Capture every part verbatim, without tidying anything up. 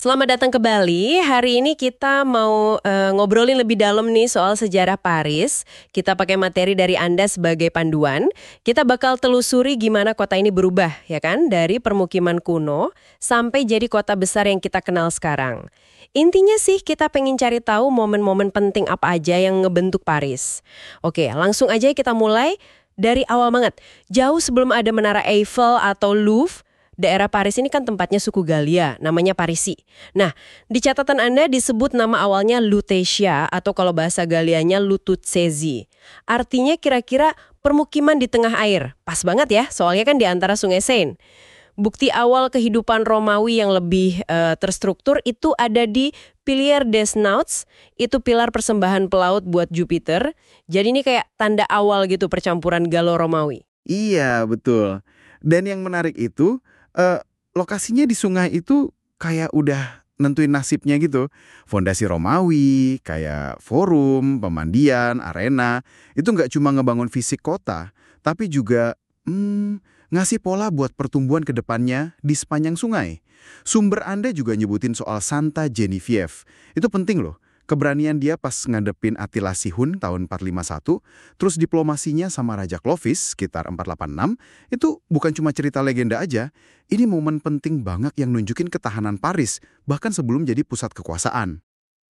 Selamat datang ke Bali. Hari ini kita mau eh, ngobrolin lebih dalam nih soal sejarah Paris. Kita pakai materi dari Anda sebagai panduan. Kita bakal telusuri gimana kota ini berubah, ya kan? Dari permukiman kuno sampai jadi kota besar yang kita kenal sekarang. Intinya sih kita pengen cari tahu momen-momen penting apa aja yang ngebentuk Paris. Oke, langsung aja kita mulai dari awal banget. Jauh sebelum ada Menara Eiffel atau Louvre, daerah Paris ini kan tempatnya suku Galia, namanya Parisi. Nah, di catatan Anda disebut nama awalnya Lutetia atau kalau bahasa Galianya Lututsezi. Artinya kira-kira permukiman di tengah air. Pas banget ya, soalnya kan di antara Sungai Seine. Bukti awal kehidupan Romawi yang lebih uh, terstruktur itu ada di Pilier des Nauts, itu pilar persembahan pelaut buat Jupiter. Jadi ini kayak tanda awal gitu percampuran Galo-Romawi. Iya, betul. Dan yang menarik itu, Uh, lokasinya di sungai itu kayak udah nentuin nasibnya gitu. Fondasi Romawi, kayak forum, pemandian, arena, itu nggak cuma ngebangun fisik kota, tapi juga hmm, ngasih pola buat pertumbuhan ke depannya di sepanjang sungai. Sumber Anda juga nyebutin soal Santa Genevieve. Itu penting loh. Keberanian dia pas ngadepin Attila Sihun tahun empat lima satu, terus diplomasinya sama Raja Clovis sekitar empat delapan enam, itu bukan cuma cerita legenda aja, ini momen penting banget yang nunjukin ketahanan Paris, bahkan sebelum jadi pusat kekuasaan.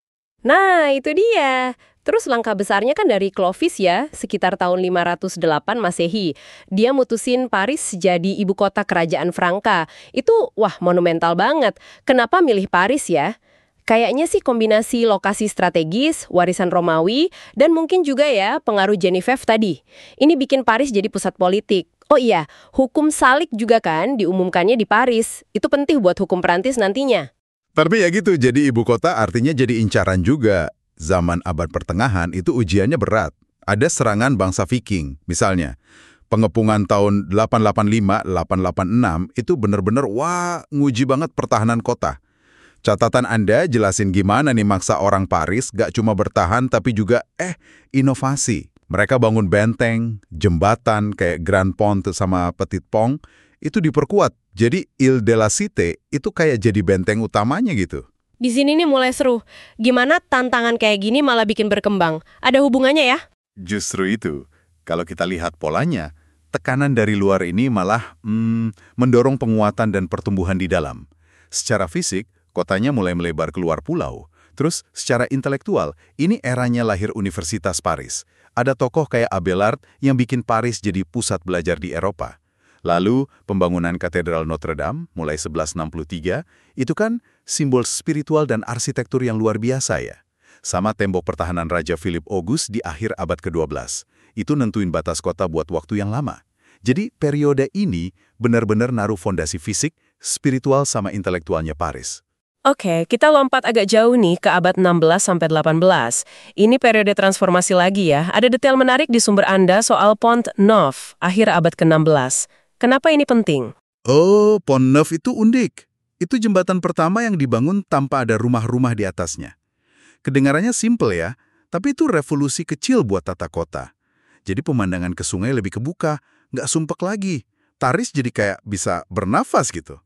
Nah, itu dia. Terus langkah besarnya kan dari Clovis ya, sekitar tahun lima ratus delapan Masehi. Dia mutusin Paris jadi ibu kota kerajaan Franka. Itu wah monumental banget. Kenapa milih Paris ya? Kayaknya sih kombinasi lokasi strategis, warisan Romawi, dan mungkin juga ya pengaruh Genevieve tadi. Ini bikin Paris jadi pusat politik. Oh iya, hukum salik juga kan diumumkannya di Paris. Itu penting buat hukum Perancis nantinya. Tapi ya gitu, jadi ibu kota artinya jadi incaran juga. Zaman abad pertengahan itu ujiannya berat. Ada serangan bangsa Viking, misalnya. Pengepungan tahun delapan delapan lima sampai delapan delapan enam itu benar-benar wah nguji banget pertahanan kota. Catatan Anda jelasin gimana nih maksa orang Paris gak cuma bertahan tapi juga eh inovasi. Mereka bangun benteng, jembatan kayak Grand Pont sama Petit Pont itu diperkuat. Jadi Ile de la Cité itu kayak jadi benteng utamanya gitu. Di sini nih mulai seru. Gimana tantangan kayak gini malah bikin berkembang? Ada hubungannya ya? Justru itu. Kalau kita lihat polanya, tekanan dari luar ini malah hmm, mendorong penguatan dan pertumbuhan di dalam. Secara fisik, kotanya mulai melebar keluar pulau. Terus, secara intelektual, ini eranya lahir Universitas Paris. Ada tokoh kayak Abelard yang bikin Paris jadi pusat belajar di Eropa. Lalu, pembangunan Katedral Notre Dame mulai sebelas enam puluh tiga, itu kan simbol spiritual dan arsitektur yang luar biasa ya. Sama tembok pertahanan Raja Philip August di akhir abad kedua belas. Itu nentuin batas kota buat waktu yang lama. Jadi, periode ini benar-benar naruh fondasi fisik, spiritual sama intelektualnya Paris. Oke, kita lompat agak jauh nih ke abad enam belas sampai delapan belas. Ini periode transformasi lagi ya. Ada detail menarik di sumber Anda soal Pont Neuf, akhir abad ke enam belas. Kenapa ini penting? Oh, Pont Neuf itu unik. Itu jembatan pertama yang dibangun tanpa ada rumah-rumah di atasnya. Kedengarannya simple ya, tapi itu revolusi kecil buat tata kota. Jadi pemandangan ke sungai lebih kebuka, nggak sumpek lagi. Paris jadi kayak bisa bernafas gitu.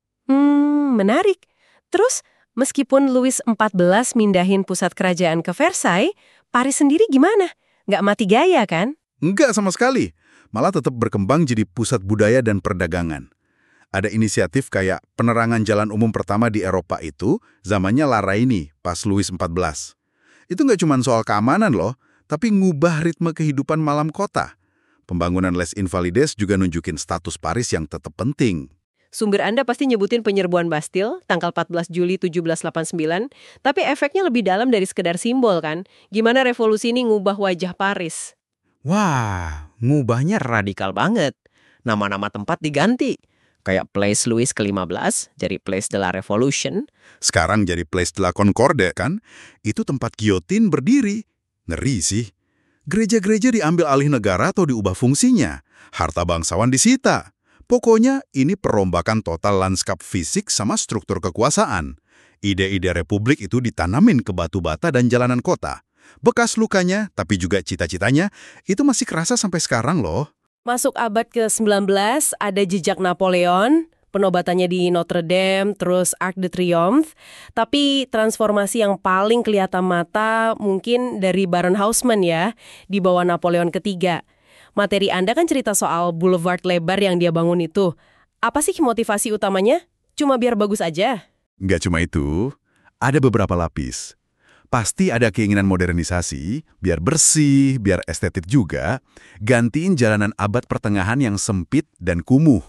Hmm, menarik. Terus, meskipun Louis empat belas mindahin pusat kerajaan ke Versailles, Paris sendiri gimana? Nggak mati gaya kan? Enggak sama sekali. Malah tetap berkembang jadi pusat budaya dan perdagangan. Ada inisiatif kayak penerangan jalan umum pertama di Eropa itu, zamannya La Reine pas Louis empat belas. Itu nggak cuma soal keamanan loh, tapi ngubah ritme kehidupan malam kota. Pembangunan Les Invalides juga nunjukin status Paris yang tetap penting. Sumber Anda pasti nyebutin penyerbuan Bastille, tanggal empat belas Juli tujuh belas delapan puluh sembilan, tapi efeknya lebih dalam dari sekedar simbol kan? Gimana revolusi ini ngubah wajah Paris? Wah, ngubahnya radikal banget. Nama-nama tempat diganti. Kayak Place Louis ke lima belas, jadi Place de la Revolution. Sekarang jadi Place de la Concorde kan? Itu tempat giotin berdiri. Ngeri sih. Gereja-gereja diambil alih negara atau diubah fungsinya. Harta bangsawan disita. Pokoknya ini perombakan total lanskap fisik sama struktur kekuasaan. Ide-ide republik itu ditanamin ke batu bata dan jalanan kota. Bekas lukanya, tapi juga cita-citanya, itu masih kerasa sampai sekarang loh. Masuk abad ke sembilan belas, ada jejak Napoleon, penobatannya di Notre Dame, terus Arc de Triomphe. Tapi transformasi yang paling kelihatan mata mungkin dari Baron Haussmann ya, di bawah Napoleon ketiga. Materi Anda kan cerita soal boulevard lebar yang dia bangun itu. Apa sih motivasi utamanya? Cuma biar bagus aja? Nggak cuma itu, ada beberapa lapis. Pasti ada keinginan modernisasi, biar bersih, biar estetik juga, gantiin jalanan abad pertengahan yang sempit dan kumuh.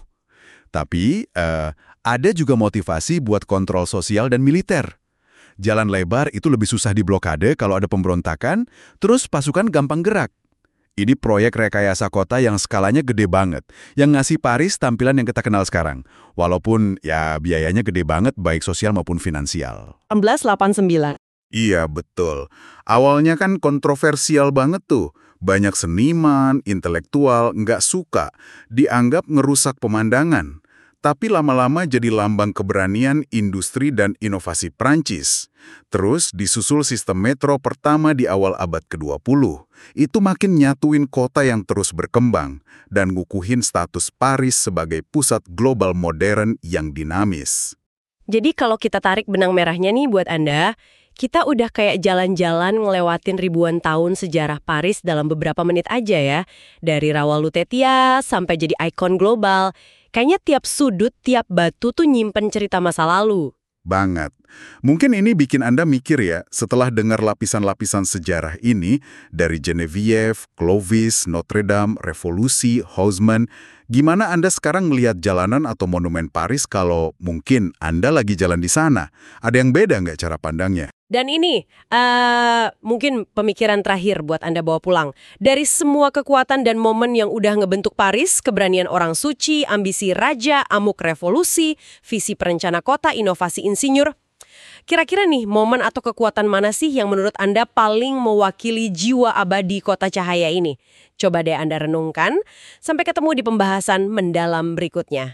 Tapi, eh, ada juga motivasi buat kontrol sosial dan militer. Jalan lebar itu lebih susah diblokade kalau ada pemberontakan, terus pasukan gampang gerak. Ini proyek rekayasa kota yang skalanya gede banget, yang ngasih Paris tampilan yang kita kenal sekarang. Walaupun ya biayanya gede banget baik sosial maupun finansial. seribu enam ratus delapan puluh sembilan. Iya, betul. Awalnya kan kontroversial banget tuh. Banyak seniman, intelektual, nggak suka. Dianggap ngerusak pemandangan. Tapi lama-lama jadi lambang keberanian industri dan inovasi Prancis. Terus disusul sistem metro pertama di awal abad kedua puluh. Itu makin nyatuin kota yang terus berkembang dan ngukuhin status Paris sebagai pusat global modern yang dinamis. Jadi kalau kita tarik benang merahnya nih buat Anda, kita udah kayak jalan-jalan ngelewatin ribuan tahun sejarah Paris dalam beberapa menit aja ya. Dari rawa Lutetia sampai jadi ikon global. Kayaknya tiap sudut, tiap batu tuh nyimpen cerita masa lalu. Banget. Mungkin ini bikin Anda mikir ya, setelah dengar lapisan-lapisan sejarah ini, dari Genevieve, Clovis, Notre Dame, Revolusi, Haussmann, gimana Anda sekarang melihat jalanan atau monumen Paris kalau mungkin Anda lagi jalan di sana? Ada yang beda nggak cara pandangnya? Dan ini uh, mungkin pemikiran terakhir buat Anda bawa pulang. Dari semua kekuatan dan momen yang udah ngebentuk Paris, keberanian orang suci, ambisi raja, amuk revolusi, visi perencana kota, inovasi insinyur. Kira-kira nih momen atau kekuatan mana sih yang menurut Anda paling mewakili jiwa abadi kota cahaya ini? Coba deh Anda renungkan. Sampai ketemu di pembahasan mendalam berikutnya.